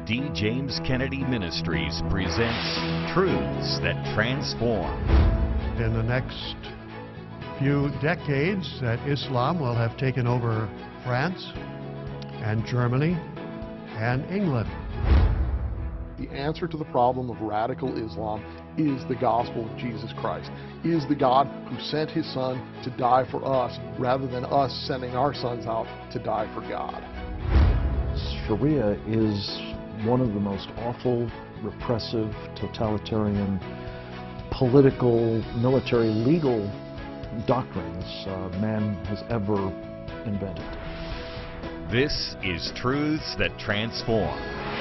D. James Kennedy Ministries presents Truths That Transform. In the next few decades, that Islam will have taken over France and Germany and England. The answer to the problem of radical Islam is the gospel of Jesus Christ, is the God who sent his son to die for us rather than us sending our sons out to die for God. Sharia is one of the most awful, repressive, totalitarian, political, military, legal doctrines man has ever invented. This is Truths That Transform.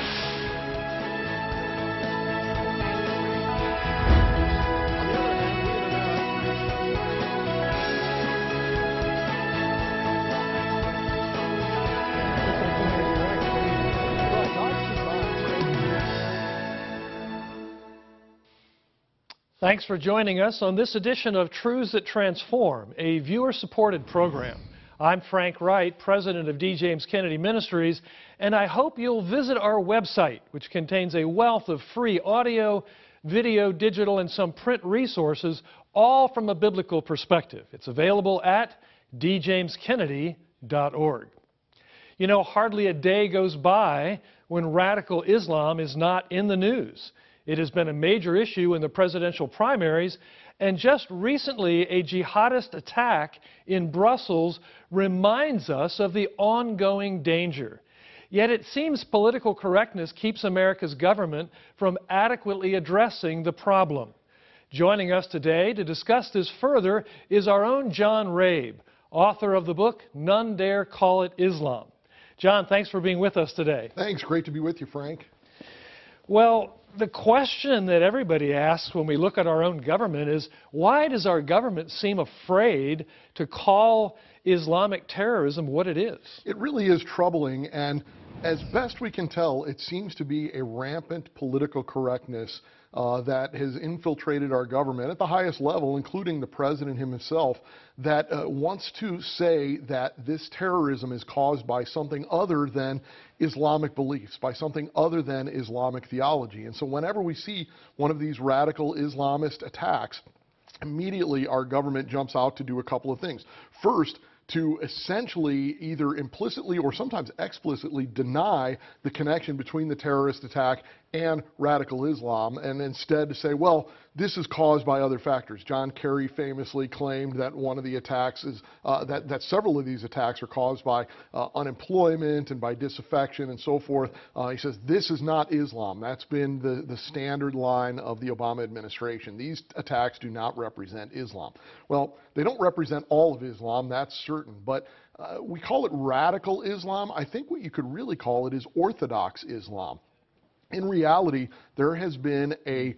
Thanks for joining us on this edition of Truths That Transform, a viewer-supported program. I'm Frank Wright, president of D. James Kennedy Ministries, and I hope you'll visit our website, which contains a wealth of free audio, video, digital, and some print resources, all from a biblical perspective. It's available at djameskennedy.org. You know, hardly a day goes by when radical Islam is not in the news. It has been a major issue in the presidential primaries, and just recently a jihadist attack in Brussels reminds us of the ongoing danger. Yet it seems political correctness keeps America's government from adequately addressing the problem. Joining us today to discuss this further is our own John Rabe, author of the book None Dare Call It Islam. John, thanks for being with us today. Thanks. Great to be with you, Frank. Well, the question that everybody asks when we look at our own government is, why does our government seem afraid to call Islamic terrorism what it is? It really is troubling, and as best we can tell, it seems to be a rampant political correctness that has infiltrated our government at the highest level, including the president himself, that wants to say that this terrorism is caused by something other than Islamic beliefs, by something other than Islamic theology. And so whenever we see one of these radical Islamist attacks, immediately our government jumps out to do a couple of things. First, to essentially either implicitly or sometimes explicitly deny the connection between the terrorist attack and radical Islam, and instead to say, well, this is caused by other factors. John Kerry famously claimed that one of the attacks is, that several of these attacks are caused by unemployment and by disaffection and so forth. He says, this is not Islam. That's been the standard line of the Obama administration. These attacks do not represent Islam. Well, they don't represent all of Islam, that's certain, but we call it radical Islam. I think what you could really call it is Orthodox Islam. In reality, there has been a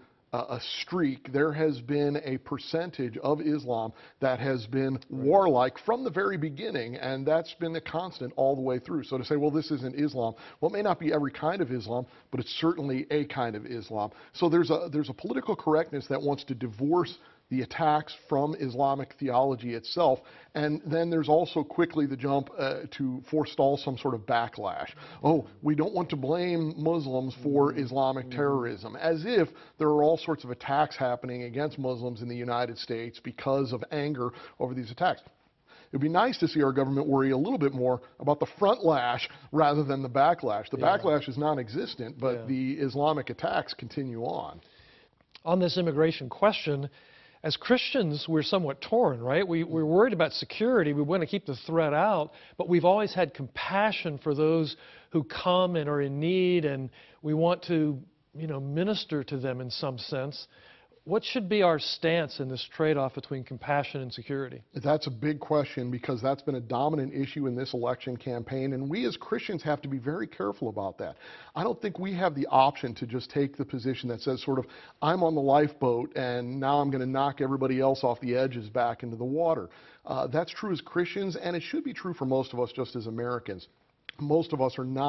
streak, there has been a percentage of Islam that has been warlike from the very beginning, and that's been a constant all the way through. So to say, well, this isn't Islam, well, it may not be every kind of Islam, but it's certainly a kind of Islam. So there's a political correctness that wants to divorce the attacks from Islamic theology itself, and then there's also quickly the jump to forestall some sort of backlash. Oh, we don't want to blame Muslims for Islamic terrorism, as if there are all sorts of attacks happening against Muslims in the United States because of anger over these attacks. It would be nice to see our government worry a little bit more about the front lash rather than the backlash. The backlash is non-existent, but the Islamic attacks continue on. On this immigration question, as Christians, we're somewhat torn, right? We're worried about security. We want to keep the threat out, but we've always had compassion for those who come and are in need, and we want to, minister to them in some sense. What should be our stance in this trade-off between compassion and security? That's a big question, because that's been a dominant issue in this election campaign, and we as Christians have to be very careful about that. I don't think we have the option to just take the position that says sort of, I'm on the lifeboat and now I'm going to knock everybody else off the edges back into the water. That's true as Christians, and it should be true for most of us just as Americans. Most of us are not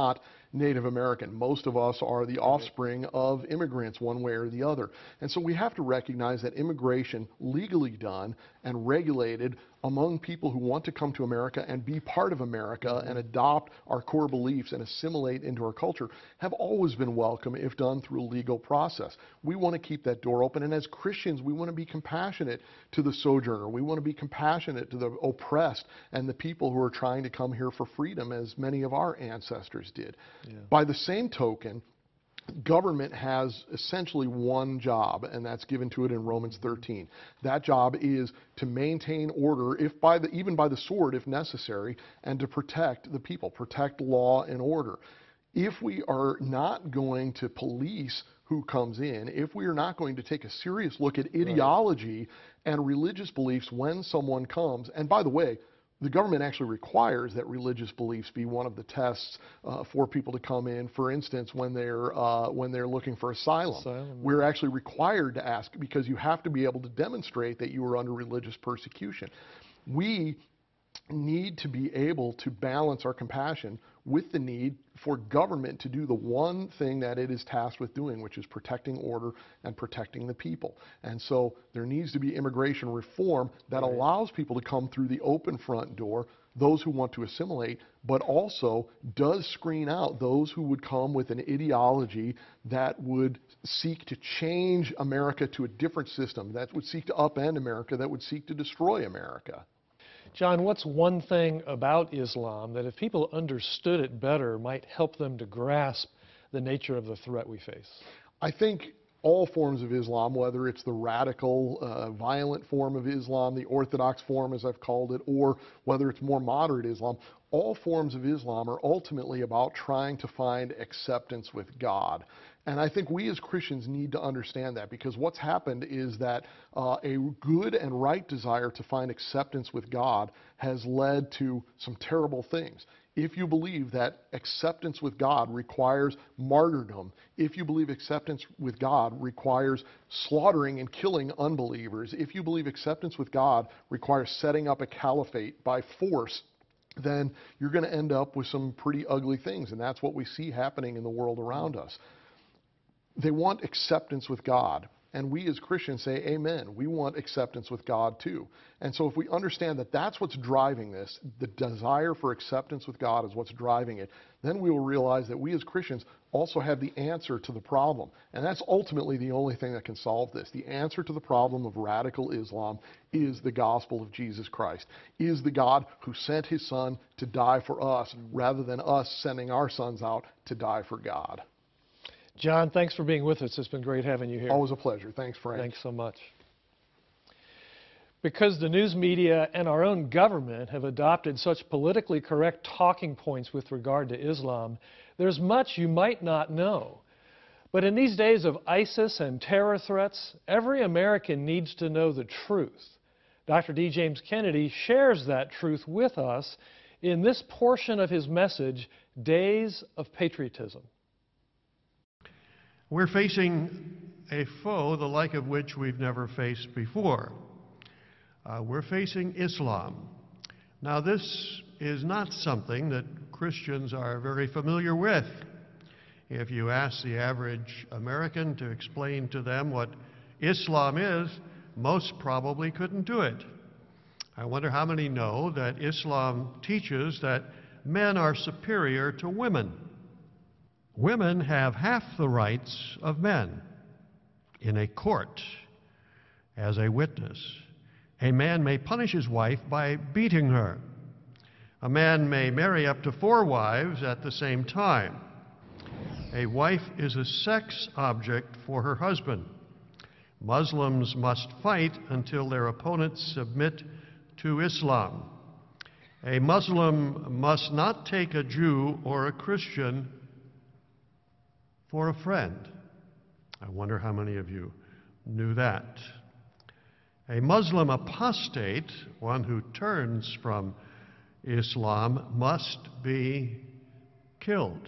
Native American. Most of us are the offspring of immigrants one way or the other. And so we have to recognize that immigration, legally done and regulated among people who want to come to America and be part of America and adopt our core beliefs and assimilate into our culture, have always been welcome if done through a legal process. We want to keep that door open, and as Christians, we want to be compassionate to the sojourner. We want to be compassionate to the oppressed and the people who are trying to come here for freedom, as many of our ancestors did. Yeah. By the same token, government has essentially one job, and that's given to it in Romans 13. That job is to maintain order, even by the sword if necessary, and to protect the people, protect law and order. If we are not going to police who comes in, if we are not going to take a serious look at ideology and religious beliefs when someone comes, and by the way, the government actually requires that religious beliefs be one of the tests for people to come in. For instance, when they're looking for asylum, we're actually required to ask, because you have to be able to demonstrate that you are under religious persecution. We need to be able to balance our compassion with the need for government to do the one thing that it is tasked with doing, which is protecting order and protecting the people. And so there needs to be immigration reform that allows people to come through the open front door, those who want to assimilate, but also does screen out those who would come with an ideology that would seek to change America to a different system, that would seek to upend America, that would seek to destroy America. John, what's one thing about Islam that if people understood it better might help them to grasp the nature of the threat we face? I think all forms of Islam, whether it's the radical, violent form of Islam, the orthodox form as I've called it, or whether it's more moderate Islam, all forms of Islam are ultimately about trying to find acceptance with God. And I think we as Christians need to understand that, because what's happened is that a good and right desire to find acceptance with God has led to some terrible things. If you believe that acceptance with God requires martyrdom, if you believe acceptance with God requires slaughtering and killing unbelievers, if you believe acceptance with God requires setting up a caliphate by force, then you're going to end up with some pretty ugly things. And that's what we see happening in the world around us. They want acceptance with God. And we as Christians say, amen, we want acceptance with God too. And so if we understand that that's what's driving this, the desire for acceptance with God is what's driving it, then we will realize that we as Christians also have the answer to the problem. And that's ultimately the only thing that can solve this. The answer to the problem of radical Islam is the gospel of Jesus Christ, is the God who sent his son to die for us rather than us sending our sons out to die for God. John, thanks for being with us. It's been great having you here. Always a pleasure. Thanks, Frank. Thanks so much. Because the news media and our own government have adopted such politically correct talking points with regard to Islam, there's much you might not know. But in these days of ISIS and terror threats, every American needs to know the truth. Dr. D. James Kennedy shares that truth with us in this portion of his message, Days of Patriotism. We're facing a foe the like of which we've never faced before. We're facing Islam. Now, this is not something that Christians are very familiar with. If you ask the average American to explain to them what Islam is, most probably couldn't do it. I wonder how many know that Islam teaches that men are superior to women. Women have half the rights of men in a court as a witness. A man may punish his wife by beating her. A man may marry up to 4 wives at the same time. A wife is a sex object for her husband. Muslims must fight until their opponents submit to Islam. A Muslim must not take a Jew or a Christian for a friend. I wonder how many of you knew that. A Muslim apostate, one who turns from Islam, must be killed.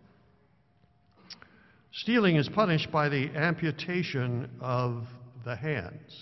Stealing is punished by the amputation of the hands.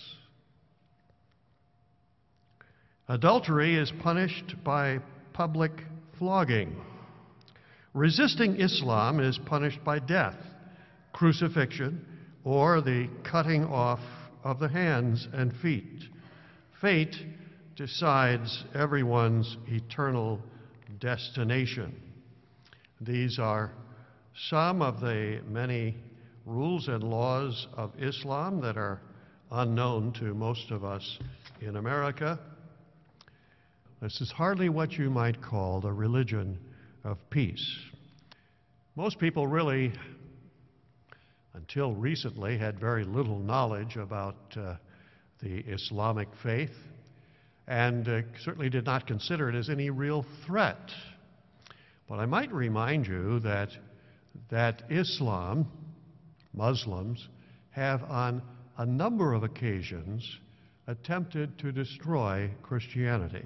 Adultery is punished by public flogging. Resisting Islam is punished by death, crucifixion, or the cutting off of the hands and feet. Fate decides everyone's eternal destination. These are some of the many rules and laws of Islam that are unknown to most of us in America. This is hardly what you might call the religion of peace. Most people really, until recently, had very little knowledge about the Islamic faith and certainly did not consider it as any real threat. But I might remind you that Islam, Muslims, have on a number of occasions attempted to destroy Christianity.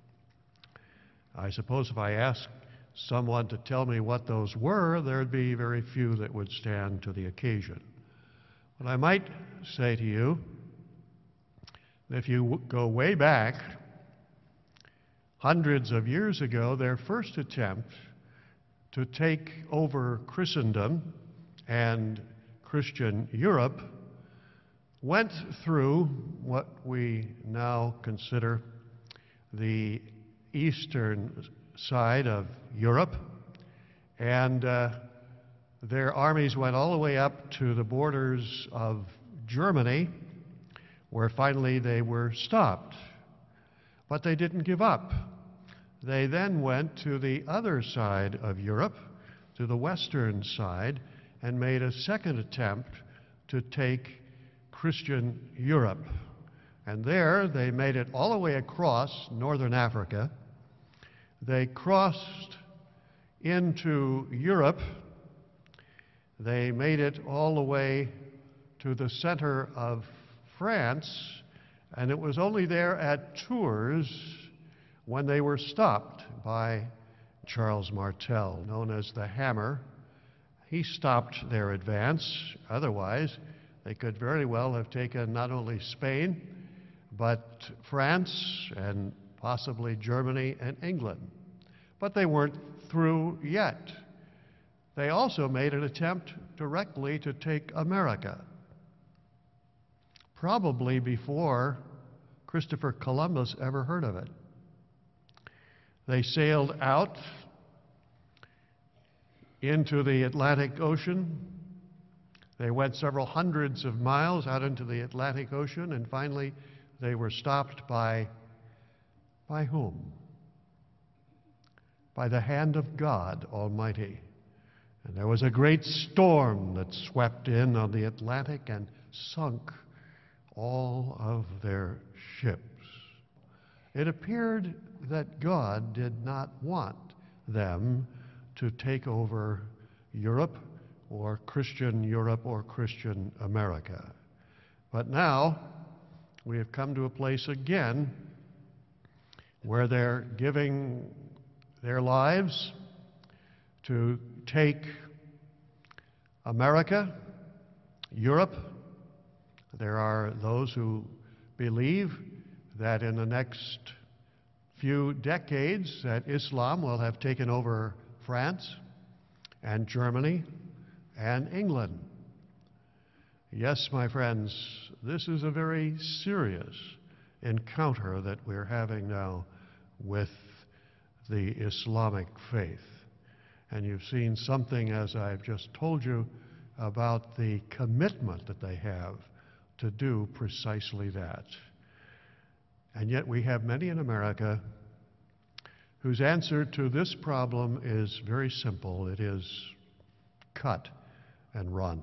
I suppose if I asked someone to tell me what those were, there'd be very few that would stand to the occasion. But I might say to you, if you go way back, hundreds of years ago, their first attempt to take over Christendom and Christian Europe went through what we now consider the eastern side of Europe, and their armies went all the way up to the borders of Germany, where finally they were stopped. But they didn't give up. They then went to the other side of Europe, to the western side, and made a second attempt to take Christian Europe. And there they made it all the way across northern Africa. They crossed into Europe. They made it all the way to the center of France, and it was only there at Tours when they were stopped by Charles Martel, known as the Hammer. He stopped their advance. Otherwise, they could very well have taken not only Spain, but France and possibly Germany and England. But they weren't through yet. They also made an attempt directly to take America, probably before Christopher Columbus ever heard of it. They sailed out into the Atlantic Ocean. They went several hundreds of miles out into the Atlantic Ocean, and finally they were stopped by whom? By the hand of God Almighty. And there was a great storm that swept in on the Atlantic and sunk all of their ships. It appeared that God did not want them to take over Europe or Christian America. But now we have come to a place again where they're giving their lives to take America, Europe. There are those who believe that in the next few decades that Islam will have taken over France and Germany and England. Yes, my friends, this is a very serious encounter that we're having now with the Islamic faith. And you've seen something, as I've just told you, about the commitment that they have to do precisely that. And yet we have many in America whose answer to this problem is very simple. It is cut and run.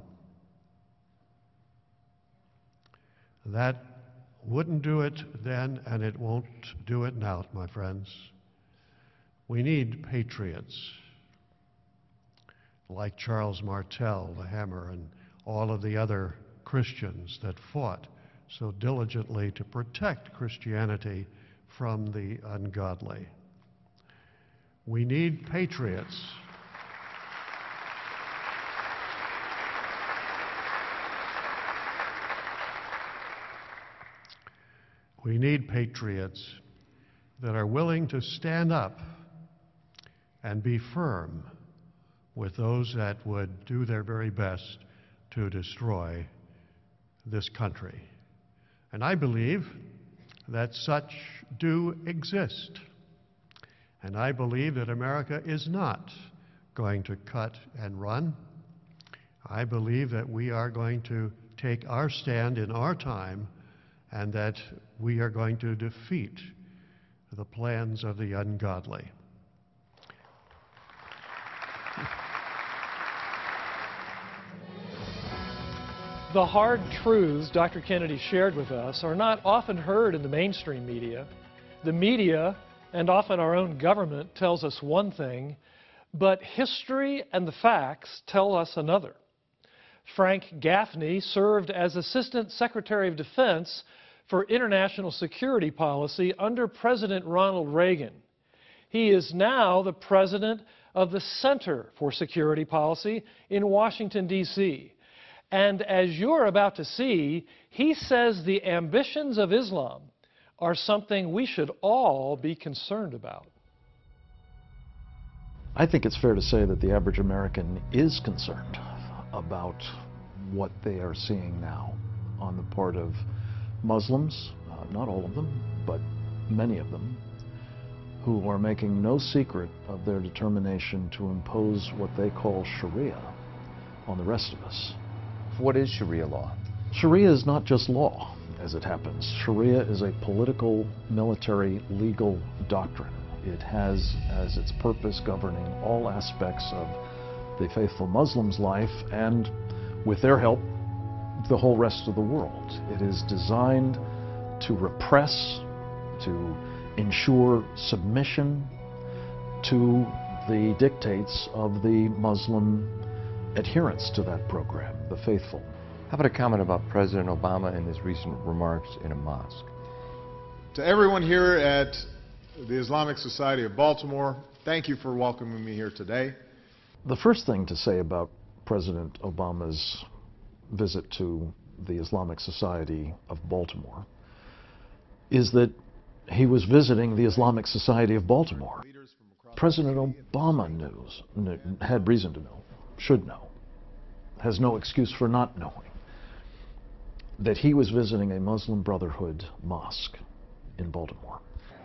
That wouldn't do it then, and it won't do it now, my friends. We need patriots like Charles Martel, the Hammer, and all of the other Christians that fought so diligently to protect Christianity from the ungodly. We need patriots. We need patriots that are willing to stand up and be firm with those that would do their very best to destroy this country. And I believe that such do exist. And I believe that America is not going to cut and run. I believe that we are going to take our stand in our time and that we are going to defeat the plans of the ungodly. The hard truths Dr. Kennedy shared with us are not often heard in the mainstream media. The media, and often our own government, tells us one thing, but history and the facts tell us another. Frank Gaffney served as Assistant Secretary of Defense for International Security Policy under President Ronald Reagan. He is now the president of the Center for Security Policy in Washington, D.C. And as you're about to see, he says the ambitions of Islam are something we should all be concerned about. I think it's fair to say that the average American is concerned about what they are seeing now on the part of Muslims, not all of them, but many of them, who are making no secret of their determination to impose what they call Sharia on the rest of us. What is Sharia law? Sharia is not just law, as it happens. Sharia is a political, military, legal doctrine. It has as its purpose governing all aspects of the faithful Muslim's life and, with their help, the whole rest of the world. It is designed to repress, to ensure submission to the dictates of the Muslim adherents to that program, the faithful. How about a comment about President Obama and his recent remarks in a mosque? To everyone here at the Islamic Society of Baltimore, thank you for welcoming me here today. The first thing to say about President Obama's visit to the Islamic Society of Baltimore is that he was visiting the Islamic Society of Baltimore. President Obama had reason to know, should know, has no excuse for not knowing, that he was visiting a Muslim Brotherhood mosque in Baltimore.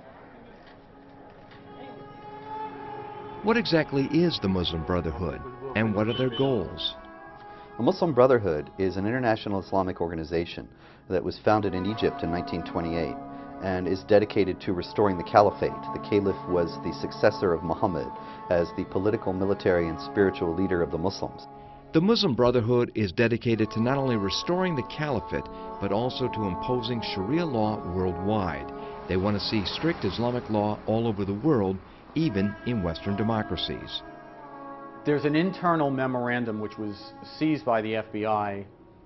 What exactly is the Muslim Brotherhood, and what are their goals? The Muslim Brotherhood is an international Islamic organization that was founded in Egypt in 1928 and is dedicated to restoring the caliphate. The caliph was the successor of Muhammad as the political, military, and spiritual leader of the Muslims. The Muslim Brotherhood is dedicated to not only restoring the caliphate, but also to imposing Sharia law worldwide. They want to see strict Islamic law all over the world, even in Western democracies. There's an internal memorandum which was seized by the FBI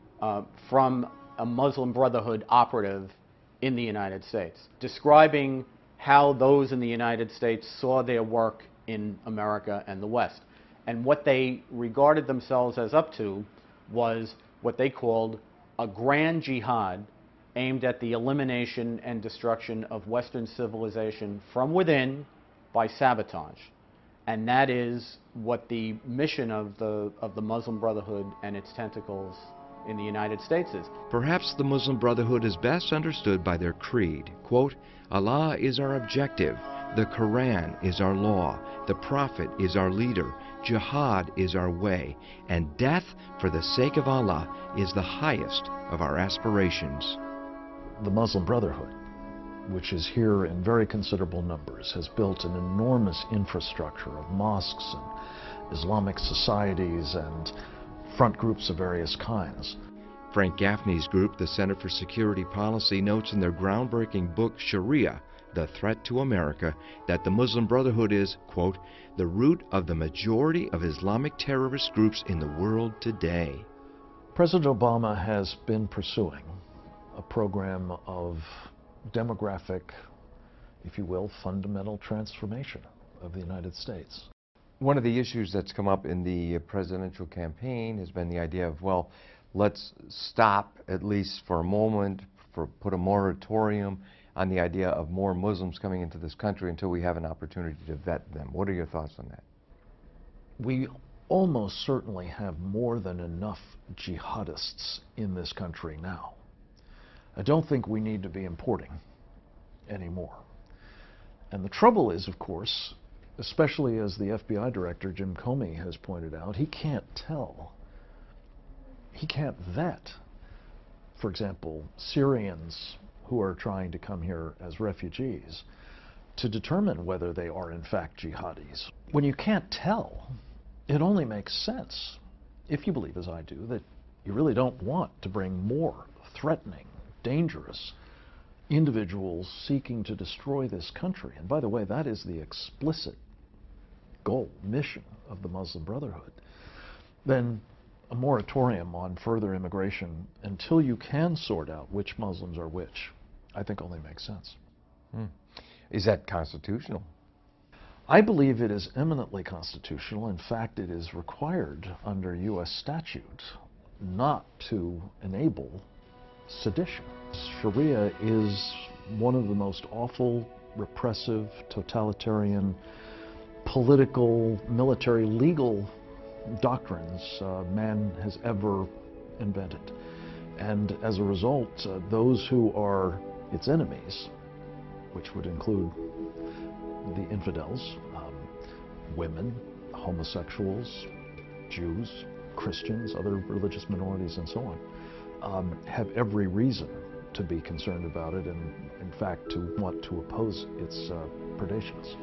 from a Muslim Brotherhood operative in the United States, describing how those in the United States saw their work in America and the West. And what they regarded themselves as up to was what they called a grand jihad aimed at the elimination and destruction of Western civilization from within by sabotage. And that is what the mission of the Muslim Brotherhood and its tentacles in the United States is. Perhaps the Muslim Brotherhood is best understood by their creed. Quote, Allah is our objective, the Quran is our law, the Prophet is our leader, jihad is our way, and death for the sake of Allah is the highest of our aspirations. The Muslim Brotherhood, which is here in very considerable numbers, has built an enormous infrastructure of mosques and Islamic societies and front groups of various kinds. Frank Gaffney's group, the Center for Security Policy, notes in their groundbreaking book, Sharia, The Threat to America, that the Muslim Brotherhood is, quote, the root of the majority of Islamic terrorist groups in the world today. President Obama has been pursuing a program of demographic, if you will, fundamental transformation of the United States. One of the issues that's come up in the presidential campaign has been the idea of, well, let's stop, at least for a moment, put a moratorium on the idea of more Muslims coming into this country until we have an opportunity to vet them. What are your thoughts on that? We almost certainly have more than enough jihadists in this country now. I don't think we need to be importing anymore. And the trouble is, of course, especially as the FBI director, Jim Comey, has pointed out, he can't tell. He can't vet, for example, Syrians who are trying to come here as refugees to determine whether they are in fact jihadis. When you can't tell, it only makes sense, if you believe as I do, that you really don't want to bring more threatening, dangerous individuals seeking to destroy this country. And by the way, that is the explicit goal, mission of the Muslim Brotherhood. Then a moratorium on further immigration until you can sort out which Muslims are which, I think only makes sense. Is that constitutional? I believe it is eminently constitutional. In fact, it is required under U.S. statute not to enable sedition. Sharia is one of the most awful, repressive, totalitarian, political, military, legal doctrines man has ever invented. And as a result, those who are its enemies, which would include the infidels, women, homosexuals, Jews, Christians, other religious minorities, and so on, have every reason to be concerned about it and, in fact, to want to oppose its predations.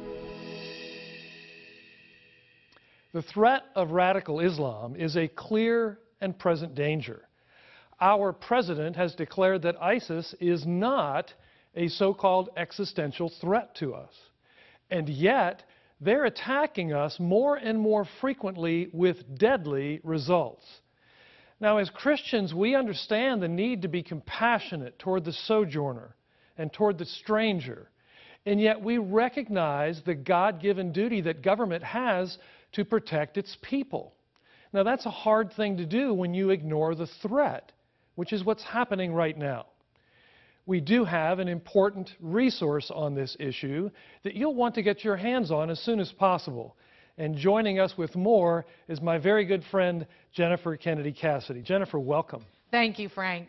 The threat of radical Islam is a clear and present danger. Our president has declared that ISIS is not a so-called existential threat to us. And yet, they're attacking us more and more frequently with deadly results. Now, as Christians, we understand the need to be compassionate toward the sojourner and toward the stranger. And yet we recognize the God-given duty that government has to protect its people. Now, that's a hard thing to do when you ignore the threat, which is what's happening right now. We do have an important resource on this issue that you'll want to get your hands on as soon as possible. And joining us with more is my very good friend, Jennifer Kennedy Cassidy. Jennifer, welcome. Thank you, Frank.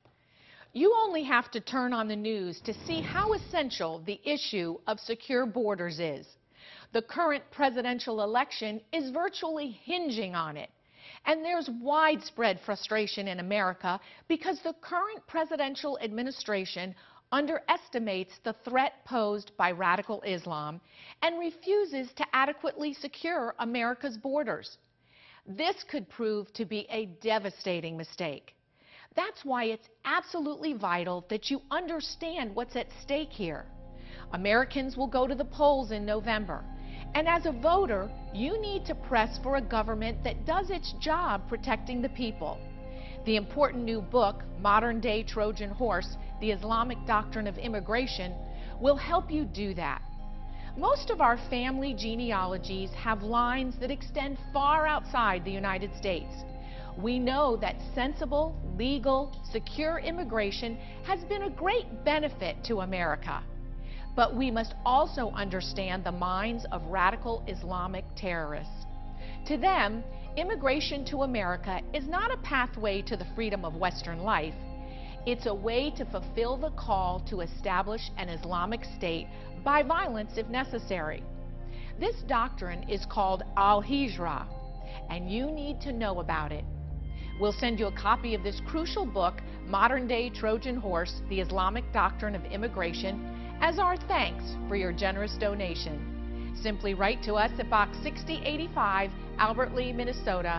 You only have to turn on the news to see how essential the issue of secure borders is. The current presidential election is virtually hinging on it. And there's widespread frustration in America because the current presidential administration underestimates the threat posed by radical Islam and refuses to adequately secure America's borders. This could prove to be a devastating mistake. That's why it's absolutely vital that you understand what's at stake here. Americans will go to the polls in November. And as a voter, you need to press for a government that does its job protecting the people. The important new book, Modern Day Trojan Horse, The Islamic Doctrine of Immigration, will help you do that. Most of our family genealogies have lines that extend far outside the United States. We know that sensible, legal, secure immigration has been a great benefit to America. But we must also understand the minds of radical Islamic terrorists. To them, immigration to America is not a pathway to the freedom of Western life. It's a way to fulfill the call to establish an Islamic state by violence if necessary. This doctrine is called Al-Hijra, and you need to know about it. We'll send you a copy of this crucial book, Modern Day Trojan Horse, The Islamic Doctrine of Immigration, as our thanks for your generous donation. Simply write to us at Box 6085, Albert Lea, Minnesota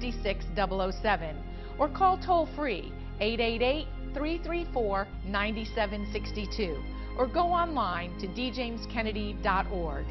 56007, or call toll-free 888-334-9762, or go online to djameskennedy.org.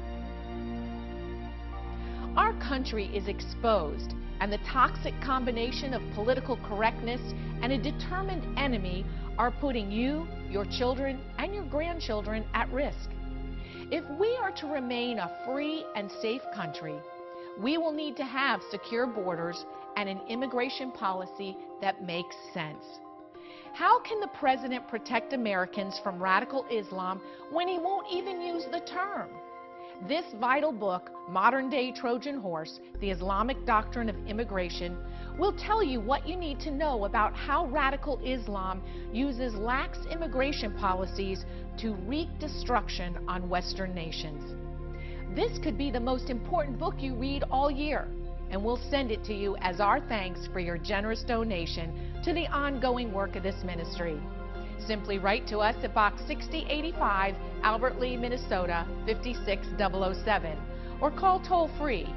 Our country is exposed, and the toxic combination of political correctness and a determined enemy are putting you, your children, and your grandchildren at risk. If we are to remain a free and safe country, we will need to have secure borders and an immigration policy that makes sense. How can the president protect Americans from radical Islam when he won't even use the term? This vital book, Modern Day Trojan Horse, The Islamic Doctrine of Immigration, will tell you what you need to know about how radical Islam uses lax immigration policies to wreak destruction on Western nations. This could be the most important book you read all year, and we'll send it to you as our thanks for your generous donation to the ongoing work of this ministry. Simply write to us at Box 6085, Albert Lea, Minnesota 56007, or call toll-free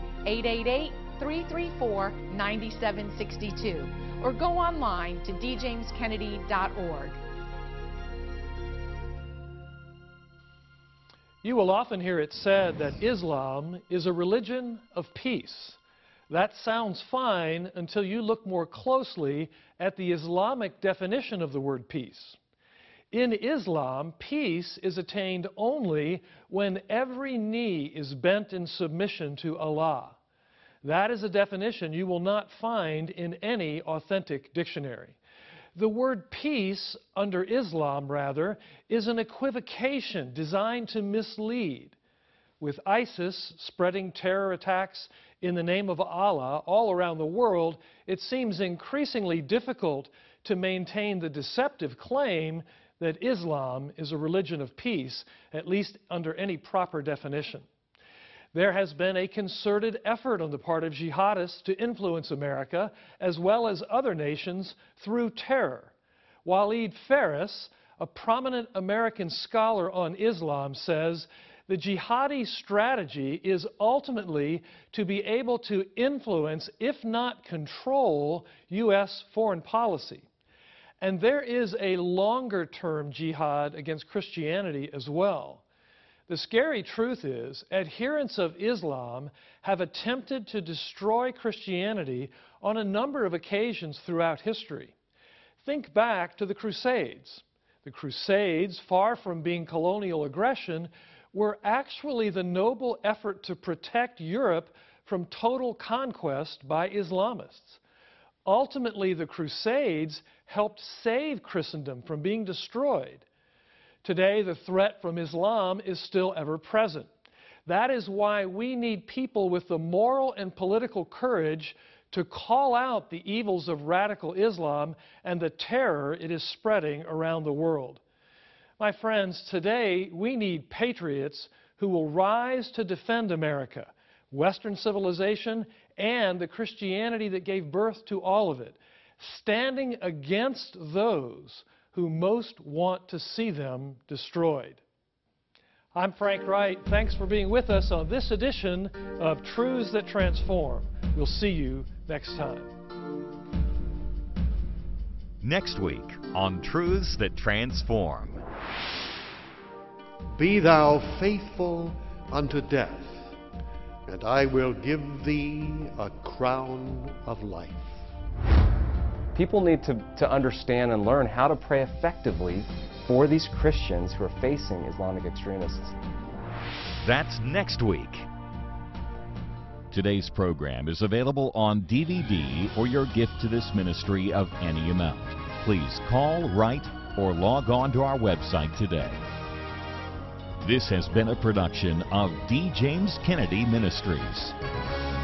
888-334-9762, or go online to djameskennedy.org. You will often hear it said that Islam is a religion of peace. That sounds fine until you look more closely at the Islamic definition of the word peace. In Islam, peace is attained only when every knee is bent in submission to Allah. That is a definition you will not find in any authentic dictionary. The word peace under Islam, rather, is an equivocation designed to mislead. With ISIS spreading terror attacks in the name of Allah all around the world, it seems increasingly difficult to maintain the deceptive claim that Islam is a religion of peace, at least under any proper definition. There has been a concerted effort on the part of jihadists to influence America, as well as other nations, through terror. Waleed Phares, a prominent American scholar on Islam, says the jihadi strategy is ultimately to be able to influence, if not control, U.S. foreign policy. And there is a longer-term jihad against Christianity as well. The scary truth is, adherents of Islam have attempted to destroy Christianity on a number of occasions throughout history. Think back to the Crusades. The Crusades, far from being colonial aggression, were actually the noble effort to protect Europe from total conquest by Islamists. Ultimately, the Crusades helped save Christendom from being destroyed. Today, the threat from Islam is still ever present. That is why we need people with the moral and political courage to call out the evils of radical Islam and the terror it is spreading around the world. My friends, today we need patriots who will rise to defend America, Western civilization, and the Christianity that gave birth to all of it, standing against those who most want to see them destroyed. I'm Frank Wright. Thanks for being with us on this edition of Truths That Transform. We'll see you next time. Next week on Truths That Transform. Be thou faithful unto death, and I will give thee a crown of life. People need to understand and learn how to pray effectively for these Christians who are facing Islamic extremists. That's next week. Today's program is available on DVD or your gift to this ministry of any amount. Please call, write, or log on to our website today. This has been a production of D. James Kennedy Ministries.